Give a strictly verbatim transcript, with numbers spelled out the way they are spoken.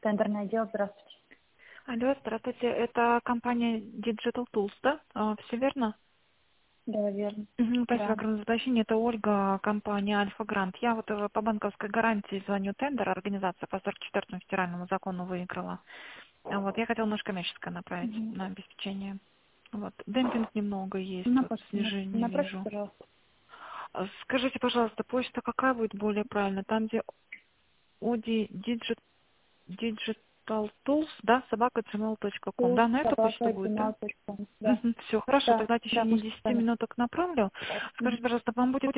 Тендерное дело, здравствуйте. Алло, здравствуйте. Это компания Digital Tools, да? А, все верно? Да, верно. Мгм, Спасибо Да. огромное за уточнение. Это Ольга, компания Альфа Грант. Я вот э, по банковской гарантии звоню тендер, организация по сорок четвёртому федеральному закону выиграла. А Вот, я хотела наше коммерческое направить Угу. на обеспечение. Вот, демпинг немного есть, На вот почту, на- снижение направьте, вижу. пожалуйста. А Скажите, пожалуйста, почта какая будет более правильно? Там, где Оди Digit, Digital Tools, да, собака gmail точка ком. Курс Да, на эту почту собака будет, да? gmail точка ком. Да. Все, хорошо, Да, тогда в да, течение можете десяти сами. минуток направлю. Мгм. Скажите, пожалуйста, вам будет